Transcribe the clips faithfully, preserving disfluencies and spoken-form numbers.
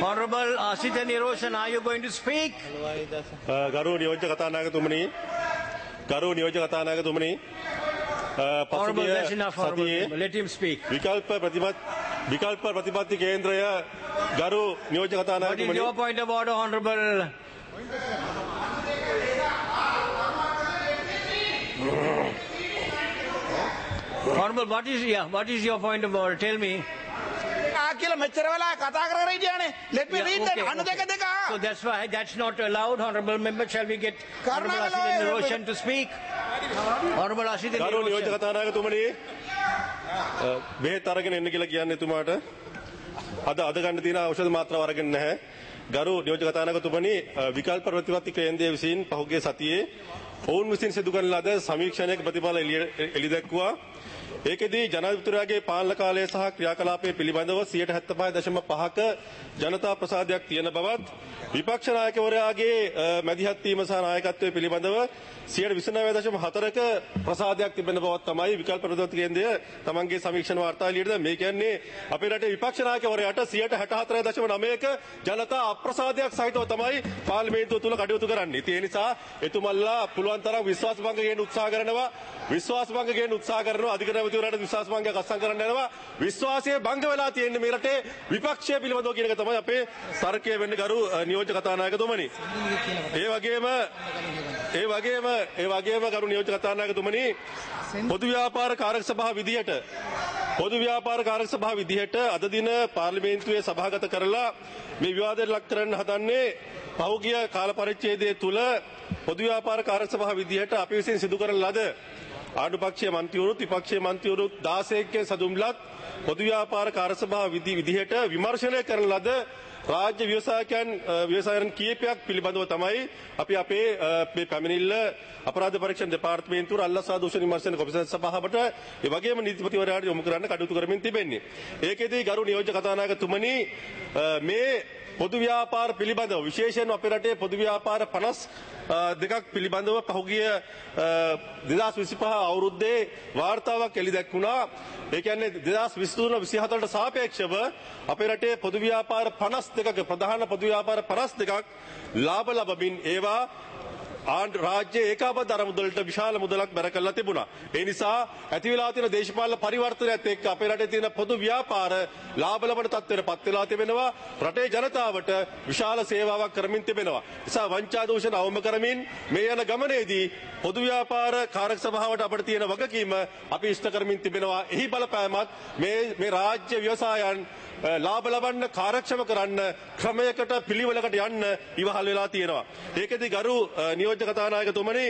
Honorable Asita Niroshan, are you going to speak? ගරු නියෝජ්‍ය කතානායකතුමනි ගරු නියෝජ්‍ය කතානායකතුමනි Honorable, that's enough, Honorable. Let him speak. විකල්ප ප්‍රතිපත් විකල්ප ප්‍රතිපත්ති කේන්ද්‍රය ගරු නියෝජ්‍ය What is කතානායකතුමනි your point of order, Honorable? Honorable, what is, yeah, what is your point of order? Tell me. කියලා මෙච්චර වෙලා කතා කරගෙන හිටියානේ. Let me Yeah, read okay, that. අනු දෙක okay. දෙක. So that's why that's not allowed, Honorable Member. Shall we get Honorable Karnataka Asita lawyer- Niroshan to speak? Honorable Asita ගරු නියෝජ්‍ය Niroshan. කතානායකතුමනි බෙහෙත් අරගෙන එන්න කියලා කියන්නේ එතුමාට අද අද ගන්න තියෙන ඖෂධ මාත්‍රාව අරගෙන නැහැ. ගරු නියෝජ්‍ය කතානායකතුමනි විකල්ප ප්‍රතිපත්ති කේන්ද්‍රය විසින් පහුගිය සතියේ ඔවුන් විසින් සිදු කරන ලද සමීක්ෂණයක ප්‍රතිඵල එළි දැක්වුවා. ඒකෙදී ජනාධිපතිතුමාගේ පාලන කාලය සහ ක්‍රියාකලාපයේ පිළිබඳව සියයට හැත්තෑ පහ දශම පහක ජනතා ප්‍රසාදයක් තියෙන බවත් විපක්ෂ නායකවරයාගේ මැදිහත් වීම සහ නායකත්වයේ පිළිබඳව සියයට විසිනවය දශම හතරක ප්‍රසාදයක් තිබෙන බවත් තමයි විකල්ප ප්‍රතිපත්ති කේන්ද්‍රය තමන්ගේ සමීක්ෂණ වාර්තා එළියට දැම්මේ. මේ කියන්නේ අපේ රටේ විපක්ෂ නායකවරයාට සියයට හැට හතර දශම නවයක ජනතා අප්‍රසාදයක් සහිතව තමයි පාර්ලිමේන්තුව තුල කටයුතු කරන්නේ. ඒ නිසා එතුමල්ලා පුළුවන් තරම් විශ්වාස භංග ගේන්න උත්සාහ කරනවා. විශ්වාස භංග ගේන්න උත්සාහ කරනවා. අධිකරණ ඇමතිවරයාට විශ්වාස භංගයක් අත්සන් කරන්න යනවා. විශ්වාසය භංග වෙලා තියෙන්නේ මේ රටේ විපක්ෂය පිළිබඳව කියන එක තමයි අපේ තර්කය වෙන්නේ ගරු නියෝජ්‍ය කතානායකතුමනි. ඒ වගේම ඒ වගේම ඒ වගේම ගරු නියෝජ්‍ය කතානායකතුමනි පොදු ව්‍යාපාර කාරක සභාව විදියට පොදු ව්‍යාපාර කාරක සභාව විදියට අද දින පාර්ලිමේන්තුවේ සභාගත කරලා මේ විවාදයට ලක් කරන්න හදන්නේ පහුගිය කාල පරිච්ඡේදය තුල පොදු ව්‍යාපාර කාරක සභාව විදියට අපි විසින් සිදු කරන ලද ආණ්ඩුපක්ෂීය මන්ත්‍රීවරුත් විපක්ෂීය මන්ත්‍රීවරුත් දාසයකගේ සදුම්ලත් පොදු ව්‍යාපාර කාරක සභාව විදියට විමර්ශනය කරන ලද රාජ්‍ය ව්‍යවසායකයන් ව්‍යවසායන් කීපයක් පිළිබඳව තමයි අපි අපේ මේ පැමිණිල්ල අපරාධ පරීක්ෂණ දෙපාර්තමේන්තුව අල්ලසා දූෂණ විමර්ශන කොමිසම සභාවට ඒ වගේම නීතිපතිවරයාට යොමු කරන්න කටයුතු කරමින් තිබෙන්නේ. ඒකෙදී ගරු නියෝජ්‍ය කතානායකතුමනි මේ පොදු ව්‍යාපාර පිළිබඳව විශේෂයෙන්ම අපේ රටේ පොදු ව්‍යාපාර පනස් දෙකක් පිළිබඳව පහුගිය දෙදහස් විසිපහ අවුරුද්දේ වාර්තාවක් එළි දැක්වුණා. ඒ කියන්නේ දෙදහස් විසිතුන විසිහතරට සාපේක්ෂව අපේ රටේ පොදු ව්‍යාපාර පනස් දෙකක ප්‍රධාන පොදු ව්‍යාපාර පනස් දෙකක් ලාභ ලබමින් ඒවා රාජ්‍ය ඒකාබද්ධ අරමුදලට විශාල මුදලක් බැර කරලා තිබුණා. ඒ නිසා ඇති වෙලා තියෙන දේශපාලන පරිවර්තනයත් එක්ක අපේ රටේ තියෙන පොදු ව්‍යාපාර ලාභ ලබන තත්ත්වයට පත් වෙලා තිබෙනවා. රටේ ජනතාවට විශාල සේවාවක් කරමින් තිබෙනවා. නිසා වංචා දූෂණ අවම කරමින් මේ යන ගමනේදී පොදු ව්‍යාපාර කාරක සභාවට අපිට තියෙන වගකීම අපි ඉෂ්ට කරමින් තිබෙනවා. එහි බලපෑමත් මේ මේ රාජ්‍ය ව්‍යවසායන් ලාභ ලබන්න කාර්යක්ෂම කරන්න ක්‍රමයකට පිළිවෙලකට යන්න ඉවහල් වෙලා තියෙනවා. ඒකෙදි ගරු නියෝජ්‍ය කතානායකතුමනි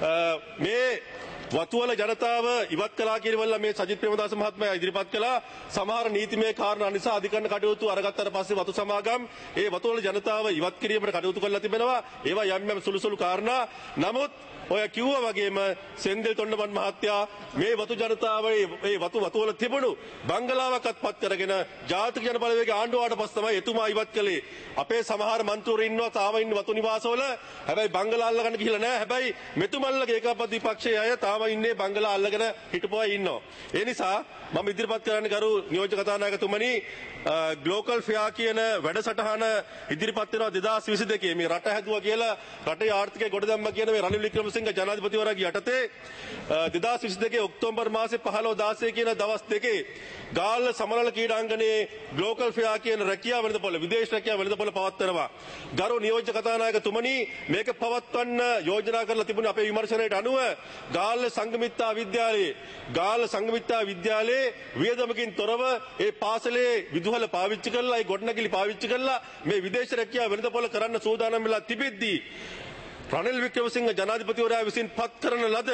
මේ වතුවල ජනතාව ඉවත් කළා කියනවල මේ සජිත් ප්‍රේමදාස මහත්මයා ඉදිරිපත් කළා සමහර නීතිමය කාරණා නිසා අධිකරණ කටයුතු අරගත්තට පස්සේ වතු සමාගම් ඒ වතුවල ජනතාව ඉවත් කිරීමට කටයුතු කරලා තිබෙනවා. ඒවා යම් යම් සුළු සුළු කාරණා. නමුත් ඔය කිව්වා වගේම සෙන්දිල් තොණ්ඩමන් මහත්තයා මේ වතු ජනතාවේ මේ වතු වතුවල තිබුණු බංගලාවක්වත් පත් කරගෙන ජාතික ජන බලවේගයේ ආණ්ඩුවට පස්සේ තමයි එතුමා ඉවත් කළේ. අපේ සමහර මන්ත්‍රීවරු ඉන්නවා තාම ඉන්න වතු නිවාසවල. හැබැයි බංගලා අල්ලගන්න ගිහිල්ලා නැහැ. හැබැයි මෙතුමන්ලගේ ඒකාබද්ධ විපක්ෂයේ අය තාම ඉන්නේ බංගලා අල්ලගෙන හිටපු අය ඉන්නවා. ඒ නිසා මම ඉදිරිපත් කරන්නේ ගරු නියෝජ්‍ය කතානායකතුමනි ග්ලෝකල් ෆෙයා කියන වැඩසටහන ඉදිරිපත් වෙනවා දෙදහස් විසි දෙකේ මේ රට හැදුවා කියලා රටේ ආර්ථිකය ගොඩ දැම්මා කියන මේ රනිල් වික්‍රමසිංහ ජනාධිපතිවරයාගේ යටතේ දෙදහස් විසි දෙකේ ඔක්තෝබර් මාසේ පහළොව දාසය කියන දවස් දෙකේ ගාල්ල සමනල ක්‍රීඩාංගණයේ ග්ලෝකල් ෆෙයා කියන රැකියාව වෙළඳපොළ විදේශ රැකියාව වෙළඳපොළ පවත්වනවා. ගරු නියෝජ්‍ය කතානායකතුමනි මේක පවත්වන්න යෝජනා කරලා තිබුණේ අපේ විමර්ශනයට අනුව ගාල්ල සංගමිත්තා විද්‍යාලයේ ගාල්ල සංගමිත්තා විද්‍යාලයේ වියදමකින් තොරව ඒ පාසලේ විදුහල පාවිච්චි කරලා ඒ ගොඩනැගිලි පාවිච්චි කරලා මේ විදේශ රැකියාව වෙළඳපොළ කරන්න සූදානම් වෙලා තිබෙද්දී රනිල් වික්‍රමසිංහ ජනාධිපතිවරයා විසින් පත් කරන ලද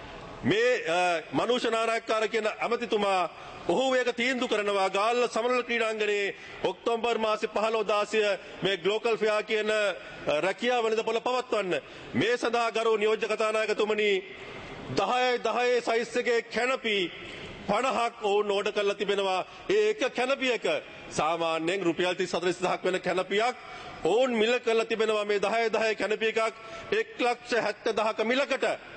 මේ මනුෂ්‍ය නායකකාර කියන ඇමතිතුමා ඔහු ඒක තීන්දුව කරනවා ගාල්ල සමනල ක්‍රීඩාංගණයේ ඔක්තෝබර් මාසේ පහළොව දාසය මේ ග්ලෝකල් ෆෙයා කියන රැකියාව වෙළඳපොළ පවත්වන්න. මේ සඳහා ගරු නියෝජ්‍ය කතානායකතුමනි දහය දහය සයිස් එකේ කැනපි පනහක් ඔවුන් ඕඩර් කරලා තිබෙනවා. ඒ එක කැනපියක සාමාන්‍යයෙන් රුපියල් තිස් හතර දහසක් වෙන කැනපියක් ඔවුන් මිල කරලා තිබෙනවා. මේ දහය දහය කැනපි එකක් එක් ලක්ෂ හැත්තෑ දහක මිලකට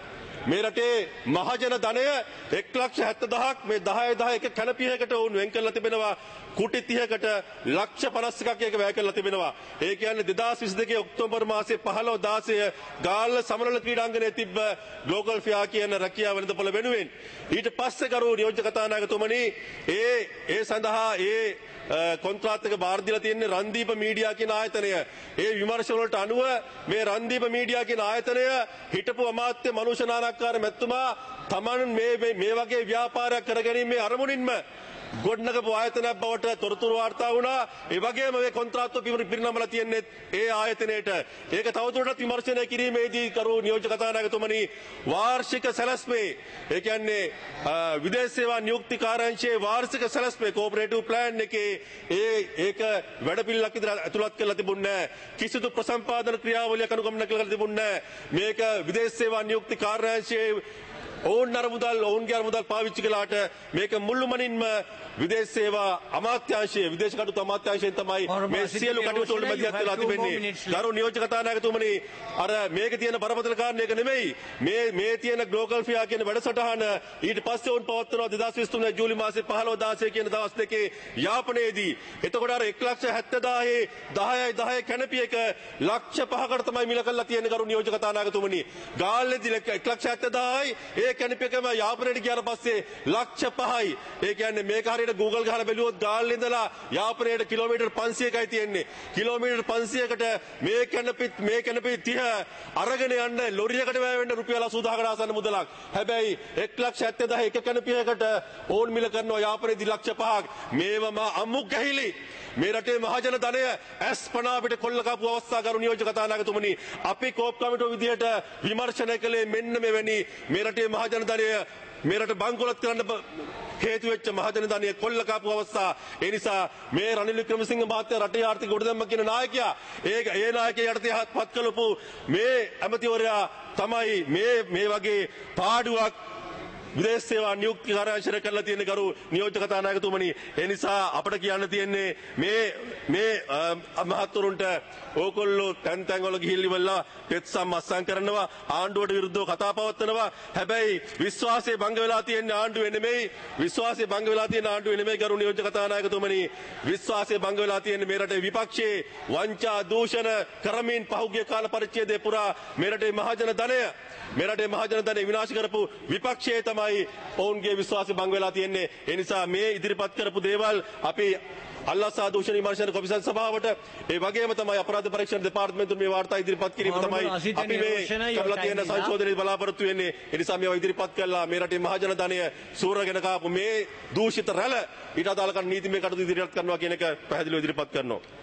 මේ රටේ මහජන ධනය එක් ලක්ෂ හැත්තෑ දහයක් මේ දහය දහය එක කැනපියකට වුන් වෙන් කරලා තිබෙනවා. කුටි තිහකට ලක්ෂ පනස් එකක් එක වැය කරලා තිබෙනවා. ඒ කියන්නේ දෙදාස් විසි දෙකේ ඔක්තෝබර් මාසයේ පහළොව දාසය ගාල්ල සමනල ක්‍රීඩාංගණයේ තිබ්බ ග්ලෝබල් ෆියා කියන රැකියාව වෙළඳපොළ වෙනුවෙන් ඊට පස්සේ කරු නියෝජ්‍ය කතානායකතුමනි ඒ ඒ සඳහා ඒ කොන්ත්‍රාත් එක බාර දීලා තියෙන්නේ රන්දීප මීඩියා කියන ආයතනය. ඒ විමර්ශන වලට අනුව මේ රන්දීප මීඩියා කියන ආයතනය හිටපු අමාත්‍ය මනුෂ්‍ය නානක්කාර මැතිතුමා තමන් මේ මේ වගේ ව්‍යාපාරයක් කරගැනීමේ අරමුණින්ම ගොඩනගපු ආයතනයක් බවට තොරතුරු වාර්තා වුණා. ඒ වගේම මේ කොන්ත්‍රාත්ව පිරිනමලා තියෙන්නේ ඒ ආයතනයේට. ඒක තවදුරටත් විමර්ශනය කිරීමේදී කරු නියෝජ්‍ය කතානායකතුමනි වාර්ෂික සැලැස්මේ ඒ කියන්නේ විදේශ සේවා නියුක්ති කාර්යාංශයේ වාර්ෂික සැලැස්මේ කෝපරේටිව් ප්ලෑන් එකේ ඒ ඒක වැඩපිළිවෙලක් විතර ඇතුළත් කරලා තිබුණේ නැහැ. කිසිදු ප්‍රසම්පාදන ක්‍රියාවලියක් අනුගමනය කරලා තිබුණේ නැහැ. මේක විදේශ සේවා නියුක්ති කාර්යාංශයේ ඔවුන් අරමුදල් ඔවුන්ගේ අරමුදල් පාවිච්චි කළාට මේක මුළුමනින්ම විදේශ සේවා අමාත්‍යාංශයේ විදේශ කටයුතු අමාත්‍යාංශයෙන් තමයි මේ සියලු කටයුතු වල මැදිහත් වෙලා තිබෙන්නේ. ගරු නියෝජ්‍ය කතානායකතුමනි අර මේකේ තියෙන බරපතල කාරණේක නෙමෙයි මේ මේ තියෙන ග්ලෝබල් ෆියා කියන වැඩසටහන ඊට පස්සේ උන් පවත්වනවා දෙදාස් විසි තුන ජූලි මාසේ පහළොව දාසය කියන දවස් දෙකේ යාපනයේදී. එතකොට අර එක් ලක්ෂ හැත්තෑ දහයේ දහයයි දහය කැනපියක ලක්ෂ පහකට තමයි මිල කරලා තියෙන්නේ ගරු නියෝජ්‍ය කතානායකතුමනි. ගාල්ලේදී එක් ලක්ෂ හැත්තෑ දහයයි ඒ කැනපියකම යාපනයට ගියාට පස්සේ ලක්ෂ පහයි. ඒ කියන්නේ මේක හරියට Google ගහලා බැලුවොත් ගාල්ලේ ඉඳලා යාපනයට කිලෝමීටර් පන්සියයකයි තියෙන්නේ. කිලෝමීටර් පන්සියයකට මේ කැනපි මේ කැනපි තිහ අරගෙන යන්න ලොරියකට වැය වෙන්න රුපියල් අසූදාහකට ආසන්න මුදලක්. හැබැයි එක් ලක්ෂ හැත්තෑ දහය එක කැනපියකට ඕන් මිල කරනවා යාපනයේදී ලක්ෂ පහක්. මේවම අමු ගැහිලි මේ රටේ මහජන ධනය ඇස් පන අපිට කොල්ල කපු අවස්ථා ගරු නියෝජ්‍ය කතානායකතුමනි අපි කෝප් කමිටුව විදිහට විමර්ශනය කළේ මෙන්න මෙවැනි මේ රටේ මහජන ධනය මේ රට බංකොලොත් කරන්න හේතු වෙච්ච මහජන ධනය කොල්ල කපු අවස්ථා. ඒ නිසා මේ රනිල් වික්‍රමසිංහ මහත්තයා රටේ ආර්ථික ගොඩනැගීම කියන ናයකයා ඒ ඒ නායකයා යටතේ පත් කළපු මේ ඇමතිවරයා තමයි මේ මේ වගේ පාඩුවක් විදේශ සේවා නියුක්ති කාර්යාංශය කරලා තියෙන ගරු නියෝජ්‍ය කතානායකතුමනි. ඒ නිසා අපිට කියන්න තියෙන්නේ මේ මේ මහත්වරුන්ට ඕගොල්ලෝ තැන් තැන් වල ගිහිල්ලා ඉවරලා පෙත්සම් අස්සම් කරනවා ආණ්ඩුවට විරුද්ධව කතා පවත්වනවා. හැබැයි විශ්වාසය භංග වෙලා තියෙන ආණ්ඩුවේ නෙමෙයි විශ්වාසය භංග වෙලා තියෙන ආණ්ඩුවේ නෙමෙයි ගරු නියෝජ්‍ය කතානායකතුමනි. විශ්වාසය භංග වෙලා තියෙන මේ රටේ විපක්ෂයේ වංචා දූෂණ කරමින් පහුගිය කාල පරිච්ඡේදය පුරා මේ රටේ මහජන ධනය මේ රටේ මහජන ධනය විනාශ කරපු විපක්ෂයේ තමයි ඔවුන්ගේ විශ්වාසය භංග වෙලා තියෙන්නේ. ඒ නිසා මේ ඉදිරිපත් කරපු දේවල් අපි අල්ලාසා දූෂණ විමර්ශන කොමිසම් සභාවට ඒ වගේම තමයි අපරාධ පරීක්ෂණ දෙපාර්තමේන්තුව මේ වාර්තා ඉදිරිපත් කිරීම තමයි අපි මේ කරලා තියෙන සංශෝධනයේ බලාපොරොත්තු වෙන්නේ. ඒ නිසා මේවා ඉදිරිපත් කළා මේ රටේ මහජන ධනය සූරගෙන කාපු මේ දූෂිත රැළ ඊට අදාළ කරන නීතිමය කටයුතු ඉදිරිපත් කරනවා කියන එක පැහැදිලිව ඉදිරිපත් කරනවා.